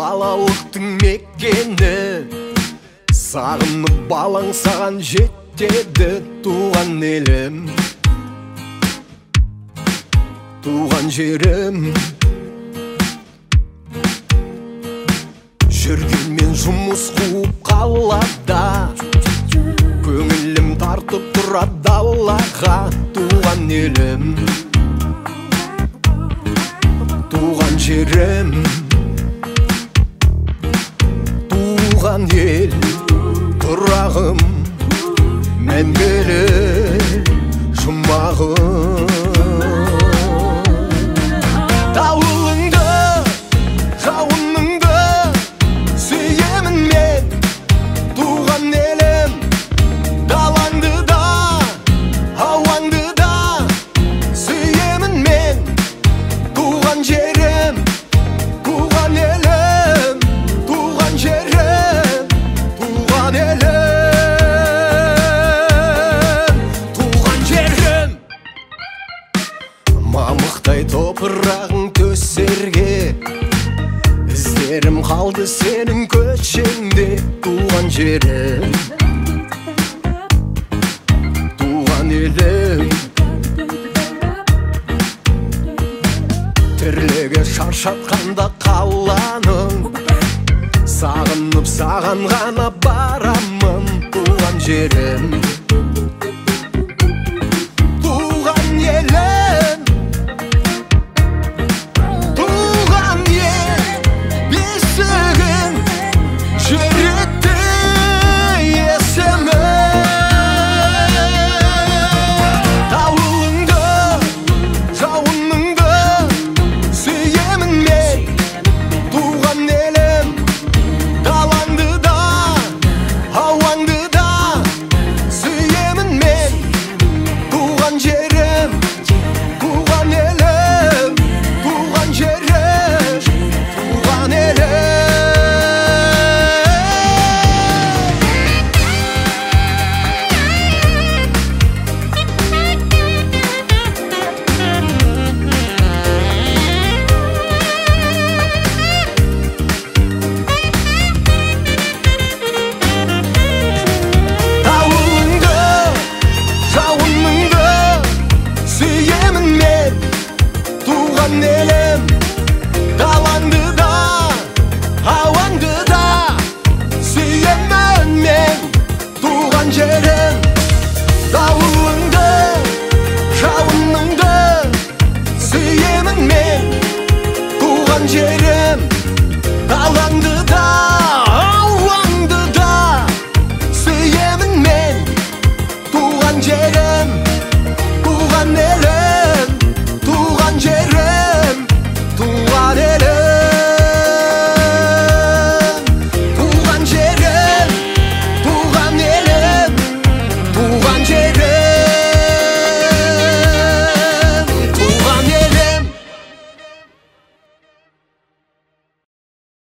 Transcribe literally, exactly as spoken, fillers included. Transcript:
балалықтың мекені, сағынып балаң саған жетеді. Туған елім, туған жерім, жүргенмен жұмыс қуып қалада, көңілім тартып тұрады далаға. Туған елім, туған жерім, туған ел, тұрағым, мәңгілі жұмағым. Дауылыңды, жауыныңды сүйемін мен, туған елім. Далаңды да, ауаңды да сүйемін мен, туған жерім, туған елім, туған жерім, туған елім, туған жерім. Мамықтай топырағың төсерге, іздерім қалды сенің көшеңде. Туған жерім, туған елім, тірлігі шаршатқанда қаланың, сағынып саған ғана барамын. Туған жерім, туған елім, туған ел бесігін жүректе есімі. Дауылыңды, жауыныңды сүйемін мен, туған елім. Далаңды да, ауаңды да сүйемін мен, туған жерім, туған елім, туған жерім, туған елім. Дауылыңды, жауыныңды сүйемін мен, туған елім. Далаңды да, ауаңды да сүйемін мен, туған жерім. Дауылыңды, жауыныңды сүйемін мен, туған жерім.